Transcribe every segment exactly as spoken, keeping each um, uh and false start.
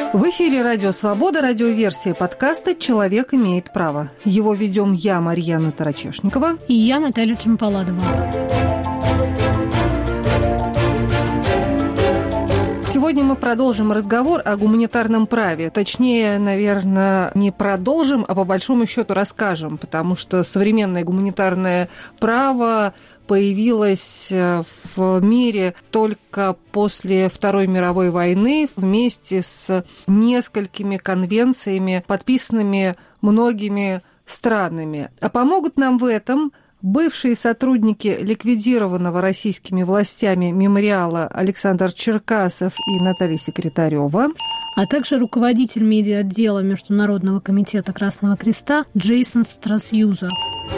В эфире «Радио Свобода», радиоверсия подкаста «Человек имеет право». Его ведем я, Марьяна Тарачешникова. И я, Наталья Чемпаладова. Сегодня мы продолжим разговор о гуманитарном праве. Точнее, наверное, не продолжим, а по большому счету расскажем, потому что современное гуманитарное право появилось в мире только после Второй мировой войны вместе с несколькими конвенциями, подписанными многими странами. А помогут нам в этом бывшие сотрудники ликвидированного российскими властями мемориала Александр Черкасов и Наталья Секретарева, а также руководитель медиа-отдела Международного комитета Красного Креста Джейсон Страсюза.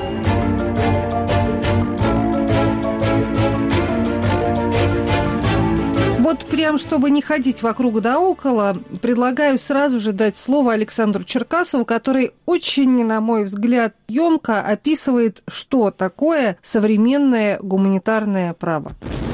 Вот прям, чтобы не ходить вокруг да около, предлагаю сразу же дать слово Александру Черкасову, который очень, на мой взгляд, ёмко описывает, что такое современное гуманитарное право.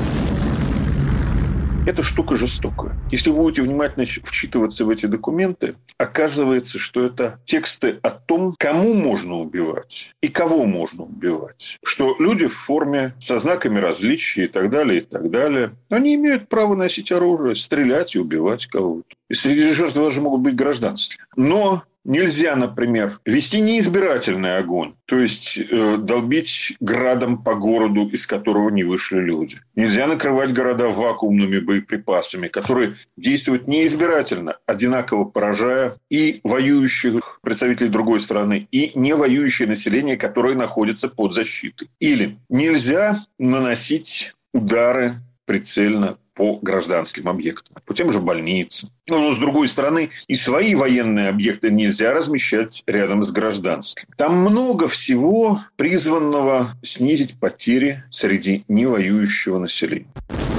Это штука жестокая. Если вы будете внимательно вчитываться в эти документы, оказывается, что это тексты о том, кому можно убивать и кого можно убивать. Что люди в форме со знаками различия и так далее, и так далее, они имеют право носить оружие, стрелять и убивать кого-то. И среди жертв даже могут быть гражданские. Но нельзя, например, вести неизбирательный огонь, то есть э, долбить градом по городу, из которого не вышли люди. Нельзя накрывать города вакуумными боеприпасами, которые действуют неизбирательно, одинаково поражая и воюющих представителей другой страны, и не воюющее население, которое находится под защитой. Или нельзя наносить удары прицельно по гражданским объектам, по тем же больницам. Но, с другой стороны, и свои военные объекты нельзя размещать рядом с гражданскими. Там много всего, призванного снизить потери среди невоюющего населения.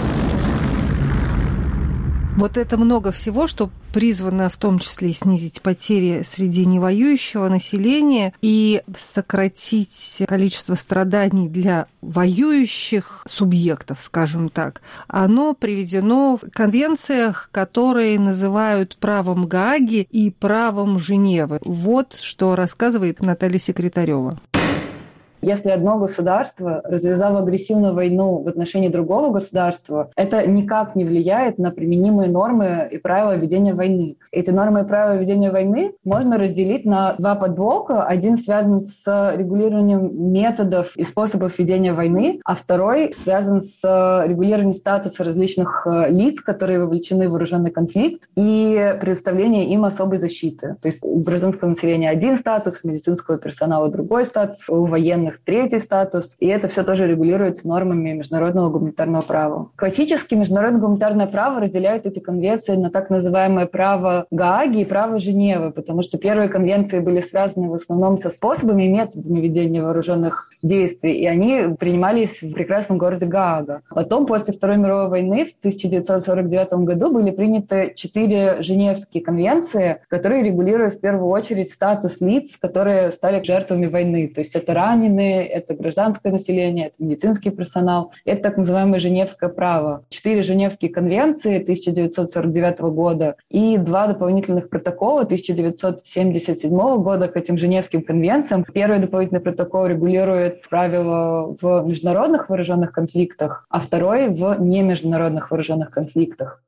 Вот это много всего, что призвано в том числе и снизить потери среди невоюющего населения и сократить количество страданий для воюющих субъектов, скажем так. Оно приведено в конвенциях, которые называют правом Гааги и правом Женевы. Вот что рассказывает Наталья Секретарева. Если одно государство развязало агрессивную войну в отношении другого государства, это никак не влияет на применимые нормы и правила ведения войны. Эти нормы и правила ведения войны можно разделить на два подблока. Один связан с регулированием методов и способов ведения войны, а второй связан с регулированием статуса различных лиц, которые вовлечены в вооруженный конфликт, и предоставление им особой защиты. То есть у гражданского населения один статус, у медицинского персонала другой статус, у военных третий статус, и это все тоже регулируется нормами международного гуманитарного права. Классически международное гуманитарное право разделяет эти конвенции на так называемое право Гааги и право Женевы, потому что первые конвенции были связаны в основном со способами и методами ведения вооруженных действий, и они принимались в прекрасном городе Гаага. Потом, после Второй мировой войны, в тысяча девятьсот сорок девятом году были приняты четыре Женевские конвенции, которые регулируют в первую очередь статус лиц, которые стали жертвами войны. То есть это раненые, это гражданское население, это медицинский персонал. Это так называемое Женевское право. Четыре Женевские конвенции тысяча девятьсот сорок девятого года и два дополнительных протокола тысяча девятьсот семьдесят седьмого года к этим Женевским конвенциям. Первый дополнительный протокол регулирует правила в международных вооруженных конфликтах, а второй в немеждународных вооруженных конфликтах.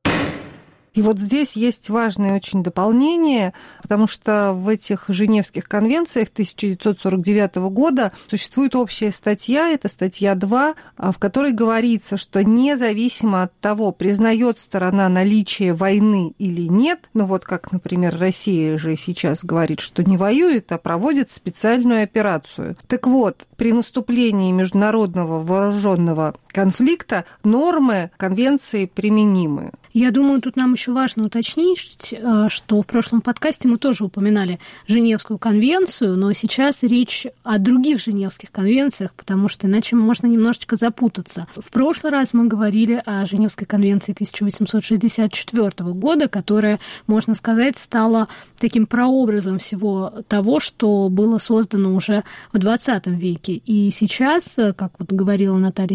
И вот здесь есть важное очень дополнение, потому что в этих Женевских конвенциях тысяча девятьсот сорок девятого года существует общая статья, это статья два, в которой говорится, что независимо от того, признает сторона наличие войны или нет, ну вот как, например, Россия же сейчас говорит, что не воюет, а проводит специальную операцию. Так вот, при наступлении международного вооруженного конфликта нормы конвенции применимы. Я думаю, тут нам еще важно уточнить, что в прошлом подкасте мы тоже упоминали Женевскую конвенцию, но сейчас речь о других Женевских конвенциях, потому что иначе можно немножечко запутаться. В прошлый раз мы говорили о Женевской конвенции тысяча восемьсот шестьдесят четвёртого года, которая, можно сказать, стала таким прообразом всего того, что было создано уже в двадцатом веке. И сейчас, как вот говорила Наталья Секретарева,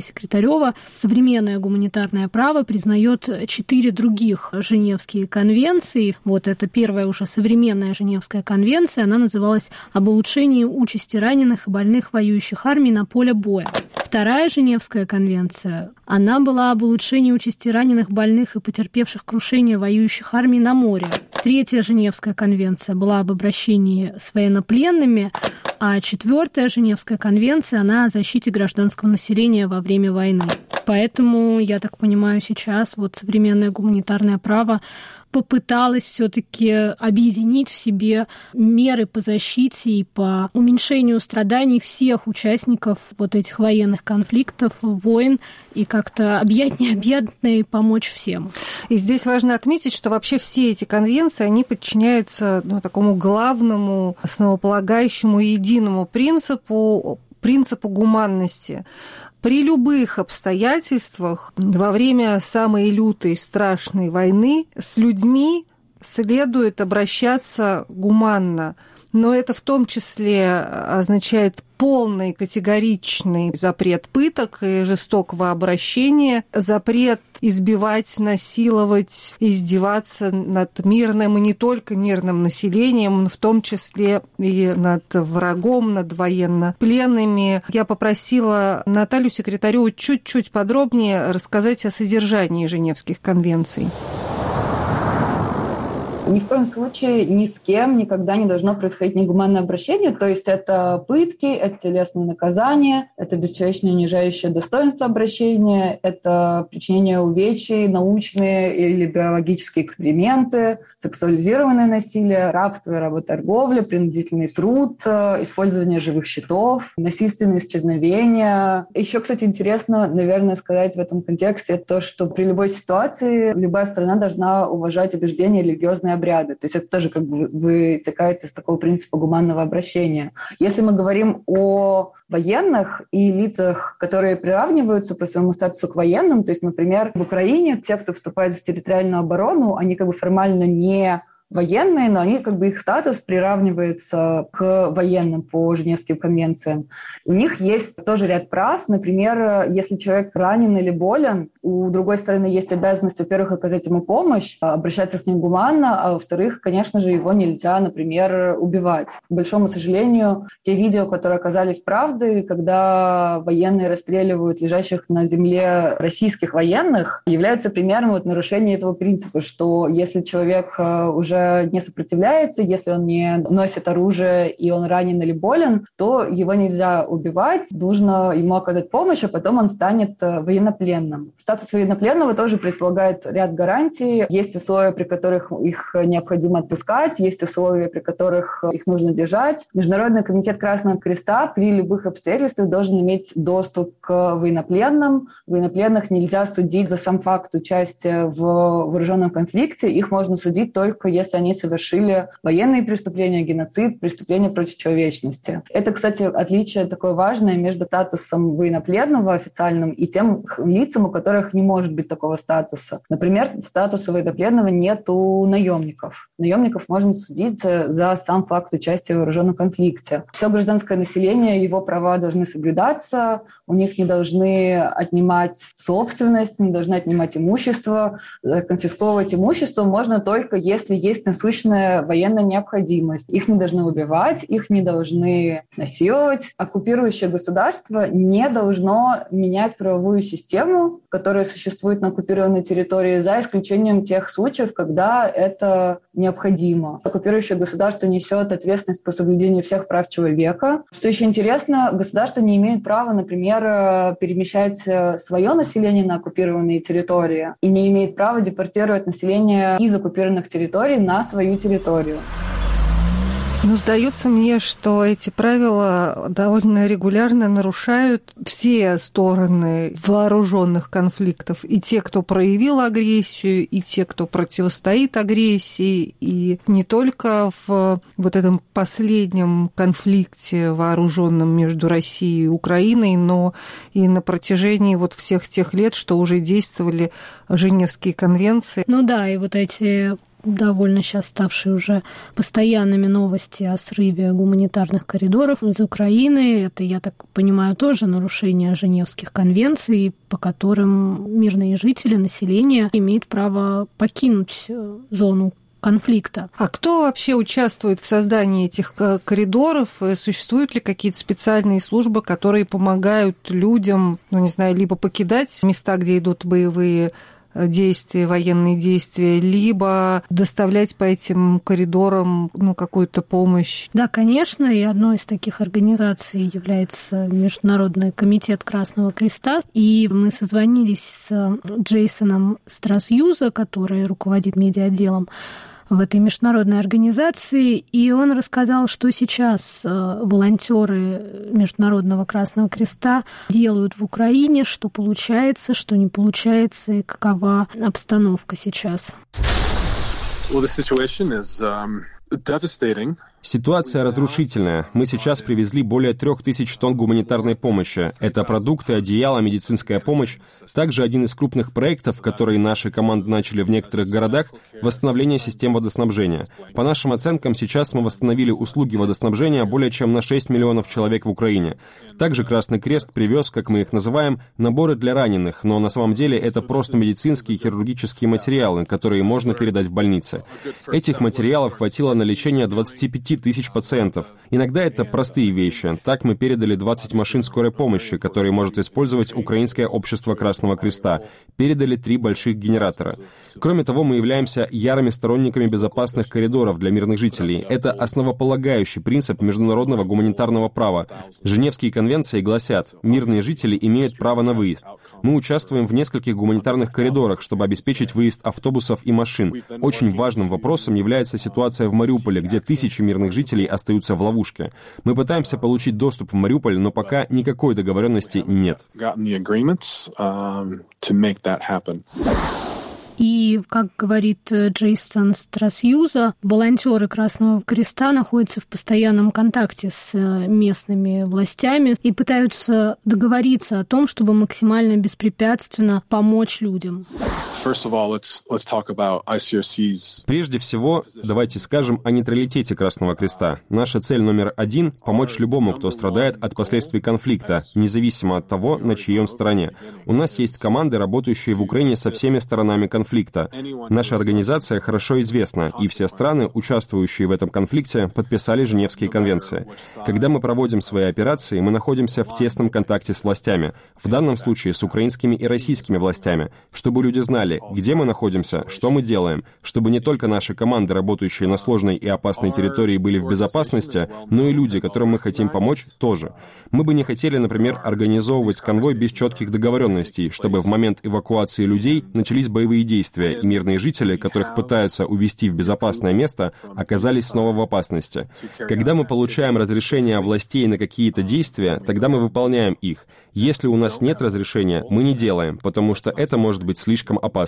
Секретарева, современное гуманитарное право признает четыре других Женевские конвенции. Вот это первая уже современная Женевская конвенция. Она называлась «Об улучшении участи раненых и больных воюющих армий на поле боя». Вторая Женевская конвенция, она была об улучшении участи раненых, больных и потерпевших крушение воюющих армий на море. Третья Женевская конвенция была об обращении с военнопленными, а четвертая Женевская конвенция, она о защите гражданского населения во время войны. Поэтому, я так понимаю, сейчас вот современное гуманитарное право попыталась все-таки объединить в себе меры по защите и по уменьшению страданий всех участников вот этих военных конфликтов, войн, и как-то объять необъятное и помочь всем. И здесь важно отметить, что вообще все эти конвенции, они подчиняются ну, такому главному, основополагающему и единому принципу, принципу гуманности. При любых обстоятельствах во время самой лютой, страшной войны с людьми следует обращаться гуманно. Но это в том числе означает полный категоричный запрет пыток и жестокого обращения, запрет избивать, насиловать, издеваться над мирным и не только мирным населением, в том числе и над врагом, над военнопленными. Я попросила Наталью Секретареву чуть-чуть подробнее рассказать о содержании Женевских конвенций. Ни в коем случае ни с кем никогда не должно происходить негуманное обращение, то есть это пытки, это телесные наказания, это бесчеловечное унижающее достоинство обращения, это причинение увечий, научные или биологические эксперименты, сексуализированное насилие, рабство и работорговля, принудительный труд, использование живых щитов, насильственные исчезновения. Еще, кстати, интересно, наверное, сказать в этом контексте то, что при любой ситуации любая страна должна уважать убеждения религиозные обряды. То есть это тоже как бы вытекает из такого принципа гуманного обращения. Если мы говорим о военных и лицах, которые приравниваются по своему статусу к военным, то есть, например, в Украине те, кто вступает в территориальную оборону, они как бы формально не военные, но они, как бы, их статус приравнивается к военным по Женевским конвенциям. У них есть тоже ряд прав. Например, если человек ранен или болен, у другой стороны есть обязанность, во-первых, оказать ему помощь, обращаться с ним гуманно, а во-вторых, конечно же, его нельзя, например, убивать. К большому сожалению, те видео, которые оказались правдой, когда военные расстреливают лежащих на земле российских военных, являются примером вот нарушения этого принципа, что если человек уже не сопротивляется, если он не носит оружие и он ранен или болен, то его нельзя убивать, нужно ему оказать помощь, а потом он станет военнопленным. Статус военнопленного тоже предполагает ряд гарантий. Есть условия, при которых их необходимо отпускать, есть условия, при которых их нужно держать. Международный комитет Красного Креста при любых обстоятельствах должен иметь доступ к военнопленным. Военнопленных нельзя судить за сам факт участия в вооруженном конфликте. Их можно судить только если они совершили военные преступления, геноцид, преступления против человечности. Это, кстати, отличие такое важное между статусом военнопленного официальным и тем лицам, у которых не может быть такого статуса. Например, статуса военнопленного нет у наемников. Наемников можно судить за сам факт участия в вооруженном конфликте. Все гражданское население, его права должны соблюдаться, у них не должны отнимать собственность, не должны отнимать имущество. Конфисковывать имущество можно только если есть насущная военная необходимость. Их не должны убивать, их не должны насиловать. Оккупирующее государство не должно менять правовую систему, которая существует на оккупированной территории, за исключением тех случаев, когда это необходимо. Оккупирующее государство несет ответственность по соблюдению всех прав человека. Что еще интересно, государство не имеет права, например, перемещать свое население на оккупированные территории и не имеет права депортировать население из оккупированных территорий на свою территорию. Ну, сдается мне, что эти правила довольно регулярно нарушают все стороны вооруженных конфликтов. И те, кто проявил агрессию, и те, кто противостоит агрессии. И не только в вот этом последнем конфликте вооруженном между Россией и Украиной, но и на протяжении вот всех тех лет, что уже действовали Женевские конвенции. Ну да, и вот эти довольно сейчас ставшие уже постоянными новости о срыве гуманитарных коридоров из Украины. Это, я так понимаю, тоже нарушение Женевских конвенций, по которым мирные жители, население имеют право покинуть зону конфликта. А кто вообще участвует в создании этих коридоров? Существуют ли какие-то специальные службы, которые помогают людям, ну, не знаю, либо покидать места, где идут боевые действия, военные действия, либо доставлять по этим коридорам, ну, какую-то помощь? Да, конечно, и одной из таких организаций является Международный комитет Красного Креста, и мы созвонились с Джейсоном Страсьюза, который руководит медиа-отделом в этой международной организации, и он рассказал, что сейчас волонтеры Международного Красного Креста делают в Украине, что получается, что не получается, и какова обстановка сейчас. Well, the situation is, um, devastating. Ситуация разрушительная. Мы сейчас привезли более трех тысяч тонн гуманитарной помощи. Это продукты, одеяло, медицинская помощь. Также один из крупных проектов, которые наши команды начали в некоторых городах, восстановление систем водоснабжения. По нашим оценкам, сейчас мы восстановили услуги водоснабжения более чем на шесть миллионов человек в Украине. Также Красный Крест привез, как мы их называем, наборы для раненых, но на самом деле это просто медицинские и хирургические материалы, которые можно передать в больницы. Этих материалов хватило на лечение двадцати пяти тысяч пациентов. Иногда это простые вещи. Так мы передали двадцать машин скорой помощи, которые может использовать Украинское общество Красного Креста. Передали три больших генератора. Кроме того, мы являемся ярыми сторонниками безопасных коридоров для мирных жителей. Это основополагающий принцип международного гуманитарного права. Женевские конвенции гласят, мирные жители имеют право на выезд. Мы участвуем в нескольких гуманитарных коридорах, чтобы обеспечить выезд автобусов и машин. Очень важным вопросом является ситуация в Мариуполе, где тысячи мирных жителей остаются в ловушке. Мы пытаемся получить доступ в Мариуполь, но пока никакой договоренности нет. И, как говорит Джейсон Страсьюза, волонтеры Красного Креста находятся в постоянном контакте с местными властями и пытаются договориться о том, чтобы максимально беспрепятственно помочь людям. Прежде всего, давайте скажем о нейтралитете Красного Креста. Наша цель номер один — помочь любому, кто страдает от последствий конфликта, независимо от того, на чьей он стороне. У нас есть команды, работающие в Украине со всеми сторонами конфликта. Наша организация хорошо известна, и все страны, участвующие в этом конфликте, подписали Женевские конвенции. Когда мы проводим свои операции, мы находимся в тесном контакте с властями, в данном случае с украинскими и российскими властями, чтобы люди знали, где мы находимся, что мы делаем, чтобы не только наши команды, работающие на сложной и опасной территории, были в безопасности, но и люди, которым мы хотим помочь, тоже. Мы бы не хотели, например, организовывать конвой без четких договоренностей, чтобы в момент эвакуации людей начались боевые действия, и мирные жители, которых пытаются увезти в безопасное место, оказались снова в опасности. Когда мы получаем разрешение властей на какие-то действия, тогда мы выполняем их. Если у нас нет разрешения, мы не делаем, потому что это может быть слишком опасно.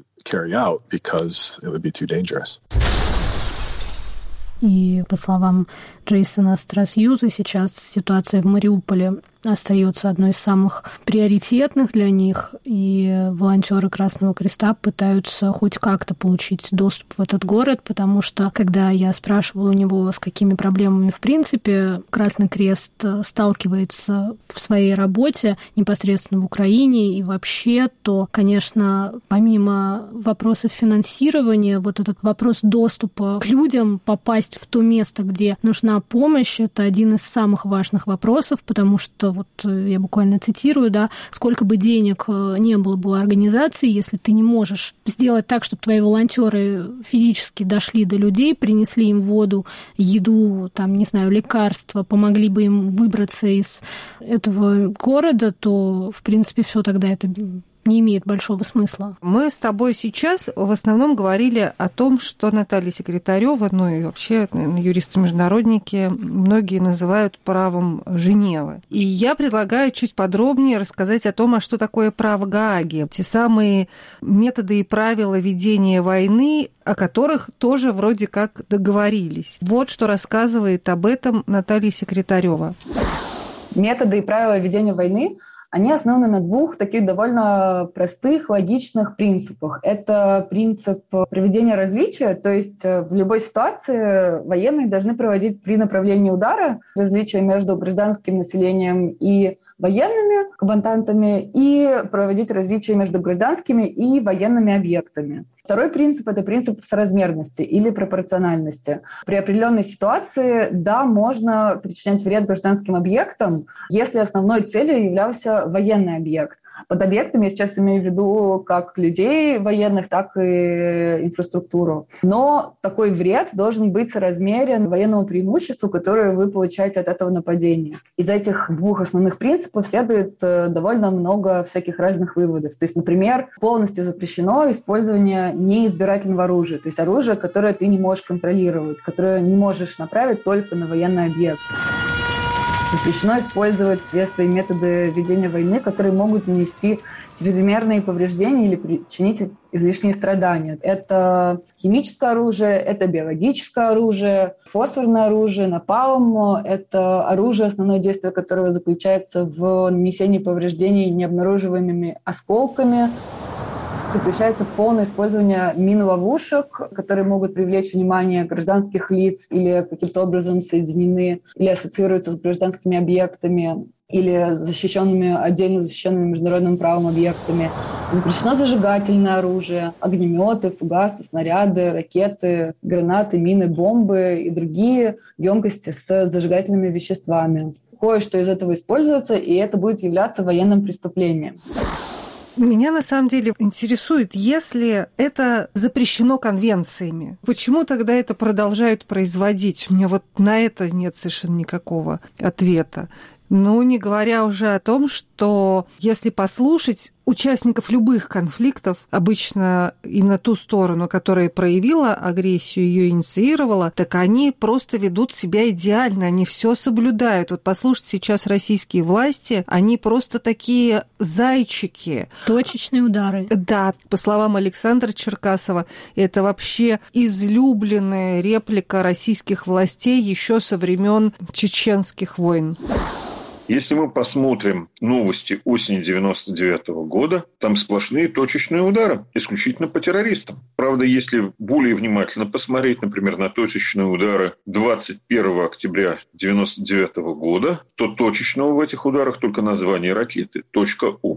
И, по словам Джейсона Страсьюза, сейчас ситуация в Мариуполе остается одной из самых приоритетных для них, и волонтеры Красного Креста пытаются хоть как-то получить доступ в этот город, потому что, когда я спрашивала у него, с какими проблемами в принципе Красный Крест сталкивается в своей работе непосредственно в Украине и вообще, то, конечно, помимо вопросов финансирования, вот этот вопрос доступа к людям, попасть в то место, где нужна помощь, это один из самых важных вопросов, потому что вот я буквально цитирую, да, сколько бы денег не было бы у организации, если ты не можешь сделать так, чтобы твои волонтеры физически дошли до людей, принесли им воду, еду, там, не знаю, лекарства, помогли бы им выбраться из этого города, то, в принципе, все тогда это не имеет большого смысла. Мы с тобой сейчас в основном говорили о том, что Наталья Секретарёва, ну и вообще юристы-международники, многие называют правом Женевы. И я предлагаю чуть подробнее рассказать о том, а что такое право Гааги. Те самые методы и правила ведения войны, о которых тоже вроде как договорились. Вот что рассказывает об этом Наталья Секретарёва. Методы и правила ведения войны они основаны на двух таких довольно простых, логичных принципах. Это принцип проведения различия, то есть в любой ситуации военные должны проводить при направлении удара различия между гражданским населением и военными комбатантами и проводить различия между гражданскими и военными объектами. Второй принцип – это принцип соразмерности или пропорциональности. При определенной ситуации, да, можно причинять вред гражданским объектам, если основной целью являлся военный объект. Под объектами я сейчас имею в виду как людей военных, так и инфраструктуру. Но такой вред должен быть соразмерен военному преимуществу, которое вы получаете от этого нападения. Из этих двух основных принципов следует довольно много всяких разных выводов. То есть, например, полностью запрещено использование неизбирательного оружия, то есть оружие, которое ты не можешь контролировать, которое не можешь направить только на военный объект. Запрещено использовать средства и методы ведения войны, которые могут нанести чрезмерные повреждения или причинить излишние страдания. Это химическое оружие, это биологическое оружие, фосфорное оружие, напалм. Это оружие, основное действие которого заключается в нанесении повреждений необнаруживаемыми осколками. Запрещается полное использование мин-ловушек, которые могут привлечь внимание гражданских лиц или каким-то образом соединены или ассоциируются с гражданскими объектами или защищенными, отдельно защищенными международным правом объектами. Запрещено зажигательное оружие, огнеметы, фугасы, снаряды, ракеты, гранаты, мины, бомбы и другие емкости с зажигательными веществами. Кое-что из этого используется, и это будет являться военным преступлением. Меня на самом деле интересует, если это запрещено конвенциями, почему тогда это продолжают производить? У меня вот на это нет совершенно никакого ответа. Ну, не говоря уже о том, что если послушать участников любых конфликтов, обычно именно ту сторону, которая проявила агрессию, ее инициировала, так они просто ведут себя идеально, они все соблюдают. Вот послушать сейчас российские власти, они просто такие зайчики. Точечные удары. Да, по словам Александра Черкасова, это вообще излюбленная реплика российских властей еще со времен чеченских войн. Если мы посмотрим новости осени девяносто девятого года, там сплошные точечные удары, исключительно по террористам. Правда, если более внимательно посмотреть, например, на точечные удары двадцать первого октября девяносто девятого года, то точечного в этих ударах только название ракеты .у.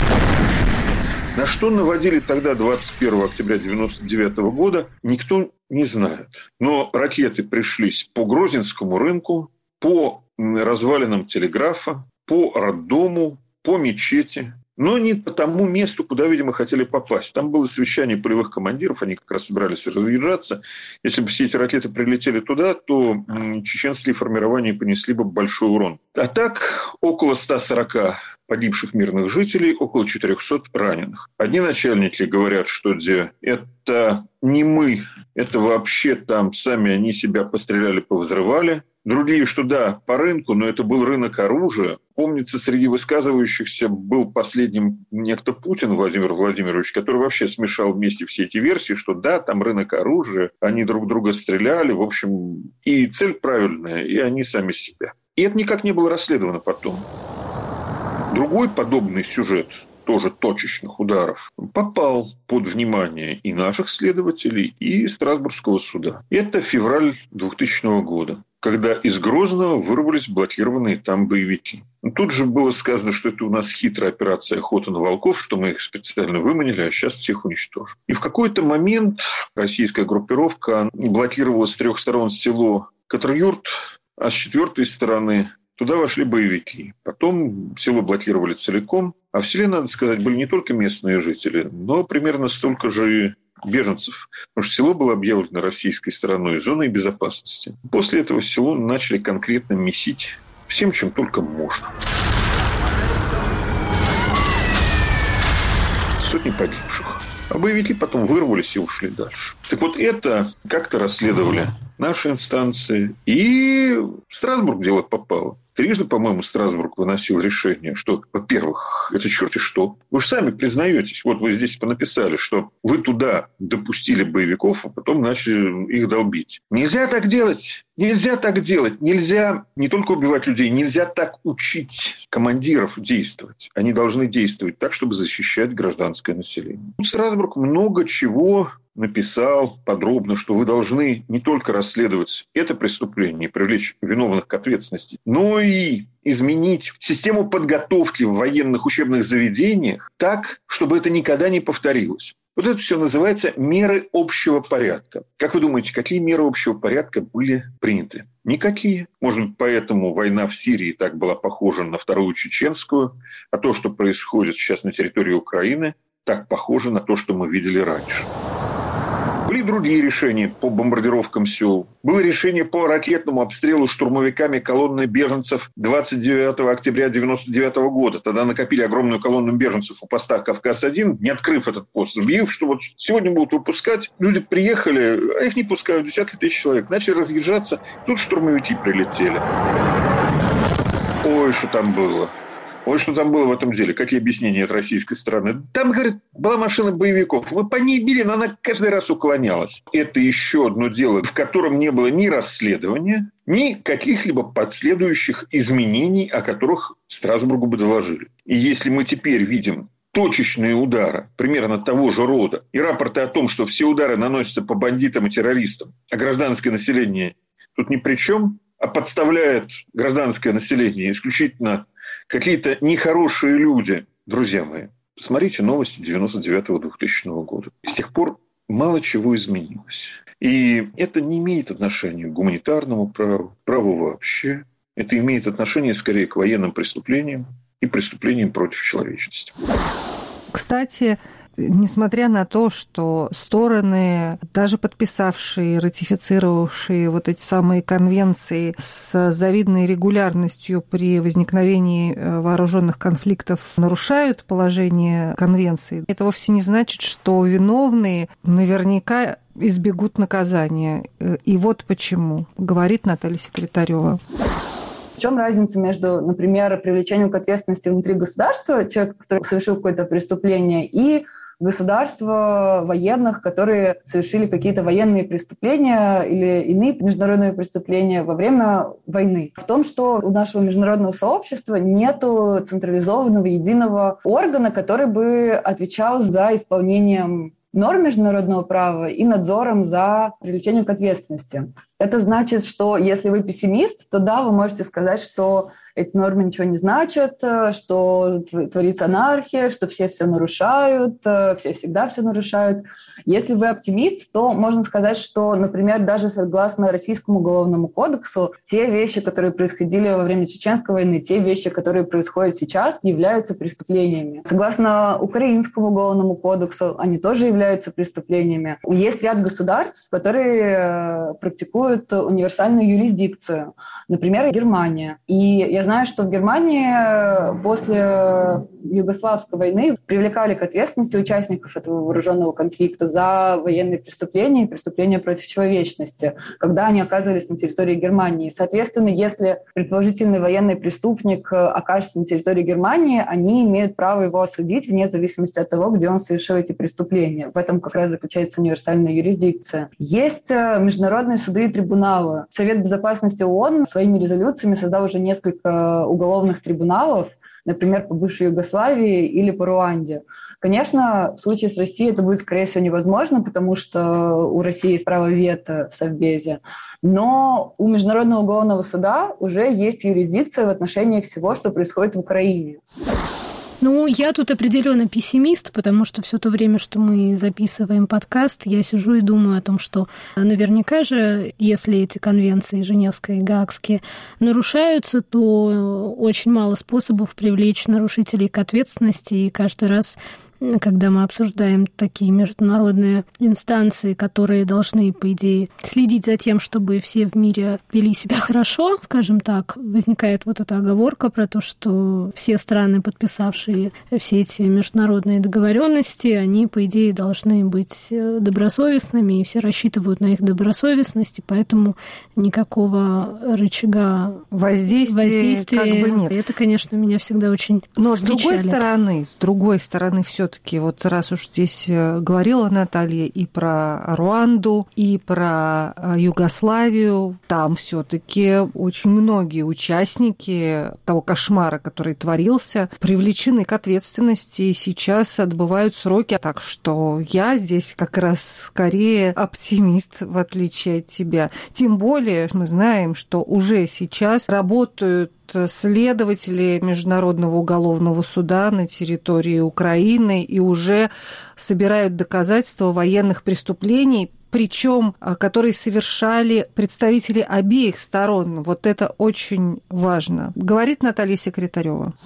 На что наводили тогда двадцать первого октября девяносто девятого года, никто не знает. Но ракеты пришлись по Грозненскому рынку, по развалинам телеграфа, по роддому, по мечети, но не по тому месту, куда, видимо, хотели попасть. Там было совещание полевых командиров, они как раз собирались разъезжаться. Если бы все эти ракеты прилетели туда, то чеченские формирования понесли бы большой урон. А так, около ста сорока погибших мирных жителей, около четырехсот раненых. Одни начальники говорят, что где это не мы, это вообще там сами они себя постреляли, повзрывали. Другие, что да, по рынку, но это был рынок оружия. Помнится, среди высказывающихся был последним некто Путин Владимир Владимирович, который вообще смешал вместе все эти версии, что да, там рынок оружия, они друг друга стреляли, в общем, и цель правильная, и они сами себя. И это никак не было расследовано потом. Другой подобный сюжет, тоже точечных ударов, попал под внимание и наших следователей, и Страсбургского суда. Это февраль двухтысячного года, когда из Грозного вырвались блокированные там боевики. Тут же было сказано, что это у нас хитрая операция «Охота на волков», что мы их специально выманили, а сейчас всех уничтожим. И в какой-то момент российская группировка блокировала с трех сторон село Катр-Юрт, а с четвертой стороны туда вошли боевики. Потом село блокировали целиком. А в селе, надо сказать, были не только местные жители, но примерно столько же и беженцев. Потому что село было объявлено российской стороной зоной безопасности. После этого село начали конкретно месить всем, чем только можно. Сотни погибших. А боевики потом вырвались и ушли дальше. Так вот это как-то расследовали наши инстанции. И в Страсбург дело попало. Трижды, по-моему, Страсбург выносил решение, что, во-первых, это черти что. Вы же сами признаетесь, вот вы здесь понаписали, что вы туда допустили боевиков, а потом начали их долбить. Нельзя так делать. Нельзя так делать. Нельзя не только убивать людей, нельзя так учить командиров действовать. Они должны действовать так, чтобы защищать гражданское население. Страсбург много чего написал подробно, что вы должны не только расследовать это преступление и привлечь виновных к ответственности, но и изменить систему подготовки в военных учебных заведениях так, чтобы это никогда не повторилось. Вот это все называется меры общего порядка. Как вы думаете, какие меры общего порядка были приняты? Никакие. Может быть, поэтому война в Сирии так была похожа на Вторую Чеченскую, а то, что происходит сейчас на территории Украины, так похоже на то, что мы видели раньше. Были другие решения по бомбардировкам Сеула. Было решение по ракетному обстрелу штурмовиками колонны беженцев двадцать девятого октября девяносто девятого года. Тогда накопили огромную колонну беженцев у поста Кавказ-один, не открыв этот пост, объявив, что вот сегодня будут выпускать. Люди приехали, а их не пускают, десятки тысяч человек. Начали разъезжаться, тут штурмовики прилетели. Ой, что там было. Ой, что там было в этом деле? Какие объяснения от российской стороны? Там, говорит, была машина боевиков. Мы по ней били, но она каждый раз уклонялась. Это еще одно дело, в котором не было ни расследования, ни каких-либо последующих изменений, о которых Страсбургу бы доложили. И если мы теперь видим точечные удары примерно того же рода и рапорты о том, что все удары наносятся по бандитам и террористам, а гражданское население тут ни при чем, а подставляет гражданское население исключительно какие-то нехорошие люди, друзья мои. Посмотрите новости девяносто девятого двухтысячного года. С тех пор мало чего изменилось. И это не имеет отношения к гуманитарному праву, праву вообще. Это имеет отношение скорее к военным преступлениям и преступлениям против человечности. Кстати, несмотря на то, что стороны, даже подписавшие, ратифицировавшие вот эти самые конвенции с завидной регулярностью при возникновении вооруженных конфликтов нарушают положение конвенции, это вовсе не значит, что виновные наверняка избегут наказания. И вот почему, говорит Наталья Секретарева. В чем разница между, например, привлечением к ответственности внутри государства человека, который совершил какое-то преступление, и государства военных, которые совершили какие-то военные преступления или иные международные преступления во время войны? В том, что у нашего международного сообщества нет централизованного единого органа, который бы отвечал за исполнением норм международного права и надзором за привлечением к ответственности. Это значит, что если вы пессимист, то да, вы можете сказать, что эти нормы ничего не значат, что творится анархия, что все все нарушают, все всегда все нарушают. Если вы оптимист, то можно сказать, что, например, даже согласно Российскому уголовному кодексу, те вещи, которые происходили во время Чеченской войны, те вещи, которые происходят сейчас, являются преступлениями. Согласно Украинскому уголовному кодексу, они тоже являются преступлениями. Есть ряд государств, которые практикуют универсальную юрисдикцию. Например, Германия. И я знаю, что в Германии после Югославской войны привлекали к ответственности участников этого вооруженного конфликта за военные преступления и преступления против человечности, когда они оказывались на территории Германии. Соответственно, если предположительный военный преступник окажется на территории Германии, они имеют право его осудить вне зависимости от того, где он совершил эти преступления. В этом как раз заключается универсальная юрисдикция. Есть международные суды и трибуналы. Совет безопасности ООН своими резолюциями создал уже несколько уголовных трибуналов, например, по бывшей Югославии или по Руанде. Конечно, в случае с Россией это будет, скорее всего, невозможно, потому что у России есть право вето в Совбезе. Но у Международного уголовного суда уже есть юрисдикция в отношении всего, что происходит в Украине. Ну, я тут определенно пессимист, потому что все то время, что мы записываем подкаст, я сижу и думаю о том, что наверняка же, если эти конвенции Женевские и Гаагские нарушаются, то очень мало способов привлечь нарушителей к ответственности, и каждый раз когда мы обсуждаем такие международные инстанции, которые должны, по идее, следить за тем, чтобы все в мире вели себя хорошо, скажем так, возникает вот эта оговорка про то, что все страны, подписавшие все эти международные договоренности, они, по идее, должны быть добросовестными, и все рассчитывают на их добросовестность, и поэтому никакого рычага воздействия, воздействия как бы нет. Это, конечно, меня всегда очень Но печалит. с другой стороны, с другой стороны, все-таки, вот раз уж здесь говорила Наталья и про Руанду, и про Югославию, там все-таки очень многие участники того кошмара, который творился, привлечены к ответственности и сейчас отбывают сроки. Так что я здесь как раз скорее оптимист, в отличие от тебя. Тем более мы знаем, что уже сейчас работают следователи Международного уголовного суда на территории Украины и уже собирают доказательства военных преступлений, причем которые совершали представители обеих сторон. Вот это очень важно. Говорит Наталья Секретарева.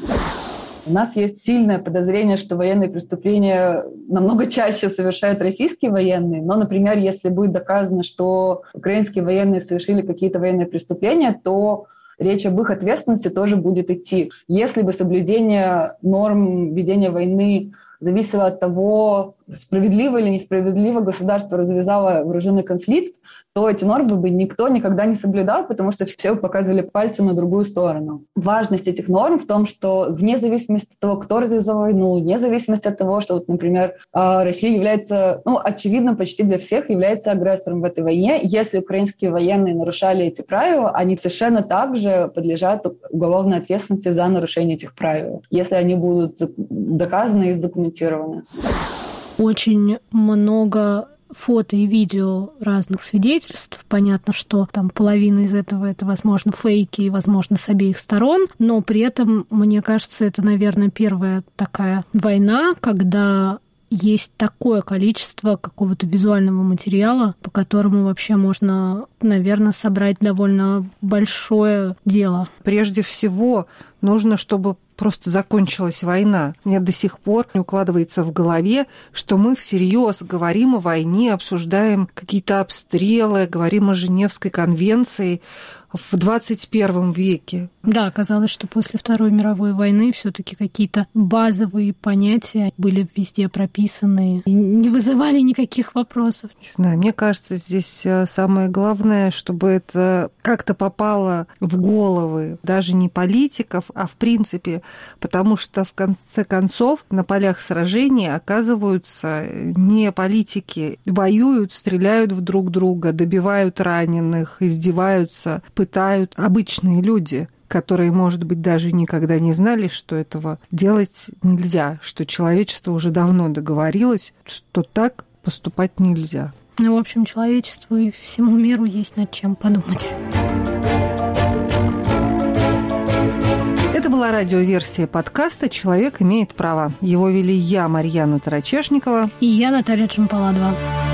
У нас есть сильное подозрение, что военные преступления намного чаще совершают российские военные. Но, например, если будет доказано, что украинские военные совершили какие-то военные преступления, то речь об их ответственности тоже будет идти. Если бы соблюдение норм ведения войны зависело от того, справедливо или несправедливо государство развязало вооруженный конфликт, то эти нормы бы никто никогда не соблюдал, потому что все показывали пальцем на другую сторону. Важность этих норм в том, что вне зависимости от того, кто развязал войну, вне зависимости от того, что, вот, например, Россия является, ну, очевидно, почти для всех является агрессором в этой войне. Если украинские военные нарушали эти правила, они совершенно также подлежат уголовной ответственности за нарушение этих правил, если они будут доказаны и задокументированы. Очень много фото и видео разных свидетельств. Понятно, что там половина из этого это, возможно, фейки и, возможно, с обеих сторон, но при этом, мне кажется, это, наверное, первая такая война, когда есть такое количество какого-то визуального материала, по которому вообще можно, наверное, собрать довольно большое дело. Прежде всего, нужно, чтобы просто закончилась война. Мне до сих пор не укладывается в голове, что мы всерьез говорим о войне, обсуждаем какие-то обстрелы, говорим о Женевской конвенции в двадцать первом веке. Да, оказалось, что после Второй мировой войны все-таки какие-то базовые понятия были везде прописаны и не вызывали никаких вопросов. Не знаю, мне кажется, здесь самое главное, чтобы это как-то попало в головы даже не политиков, а в принципе, потому что в конце концов на полях сражений оказываются не политики, воюют, стреляют в друг друга, добивают раненых, издеваются, пытают обычные люди, которые, может быть, даже никогда не знали, что этого делать нельзя, что человечество уже давно договорилось, что так поступать нельзя. Ну, в общем, человечеству и всему миру есть над чем подумать. Это была радиоверсия подкаста «Человек имеет право». Его вели я, Марьяна Тарачешникова. И я, Наталья Джампаладова.